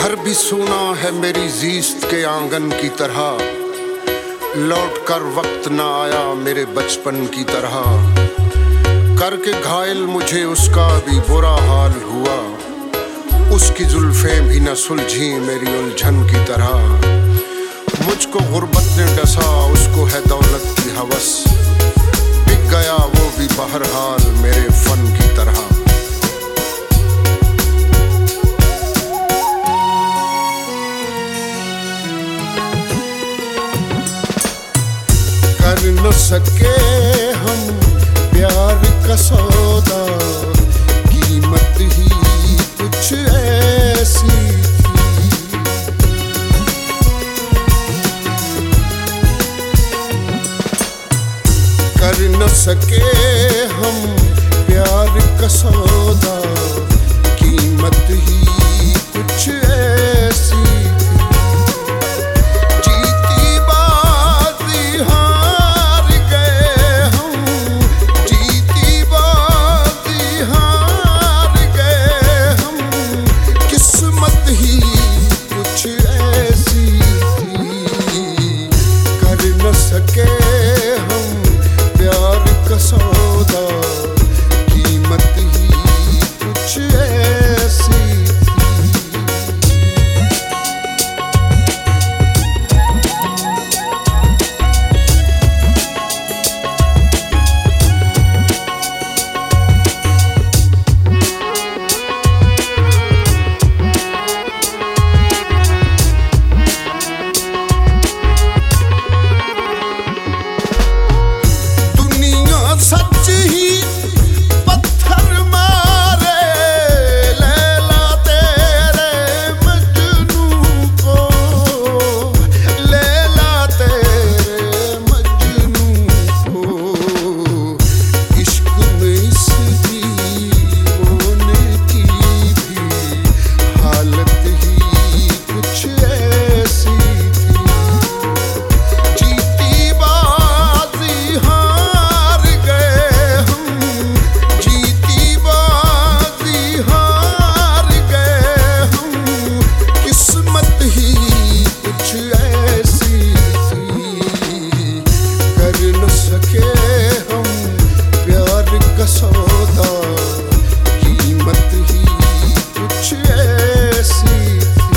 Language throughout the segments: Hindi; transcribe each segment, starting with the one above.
घर भी सूना है मेरी ज़ीस्त के आंगन की तरह, लौट कर वक्त न आया मेरे बचपन की तरह। करके घायल मुझे उसका भी बुरा हाल हुआ, उसकी जुल्फें भी न सुलझी मेरी उलझन की तरह। मुझको गुर्बत ने डसा, उसको है दौलत की हवस, बिक गया वो भी बहरहाल मेरे फन की तरह। कर न सके हम प्यार का सौदा, कीमत ही कुछ ऐसी थी। कर न सके हम प्यार का सौदा, कीमत ही कुछ ऐसी थी। जीती बाजी हार गए हम, जीती बाजी हार गए हम, किस्मत ही कुछ ऐसी थी। कर न सके हम प्यार का सौदा, कीमत ही कुछ ऐसी सच ही पत्थर मारे, लैला तेरे मजनू को, लैला तेरे मजनू को। इश्क में इस दीवाने की भी हालत ही कुछ ऐसी थी। जीती बाजी हार गए हम, जीती बाजी हार गए हम, किस्मत ही कुछ ऐसी थी। कर न सके हम प्यार का सौदा, कीमत ही कुछ ऐसी थी।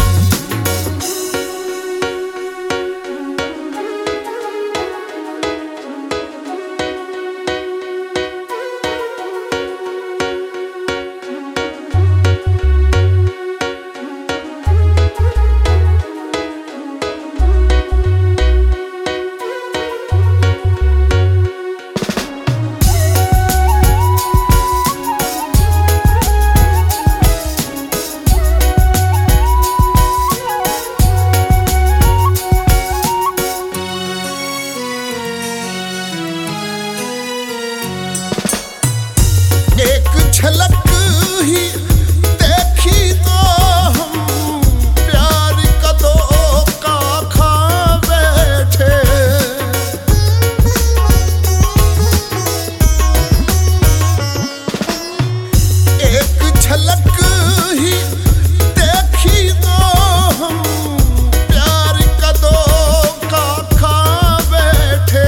एक झलक ही देखी तो हम प्यार का धोखा खा बैठे। एक झलक ही देखी तो हम प्यार का धोखा खा बैठे,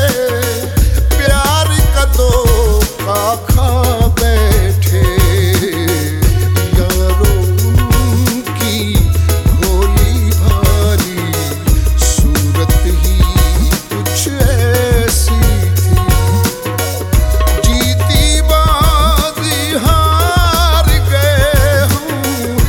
प्यार का धोखा खा बैठे। यारों की भोली भाली सूरत ही कुछ ऐसी थी। जीती बाजी हार गए हम,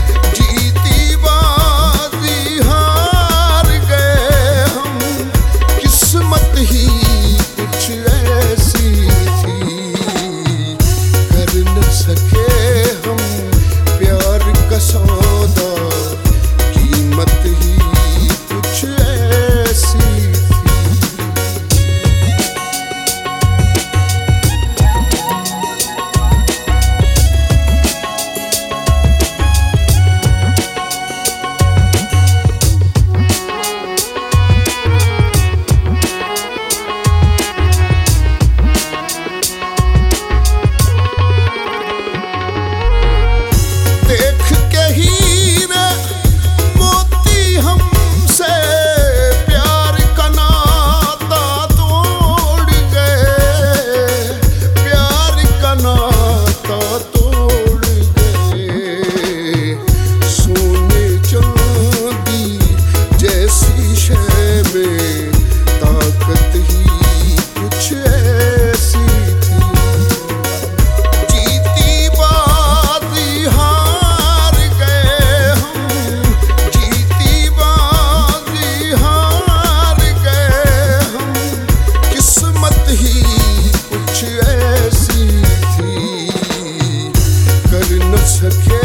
सके।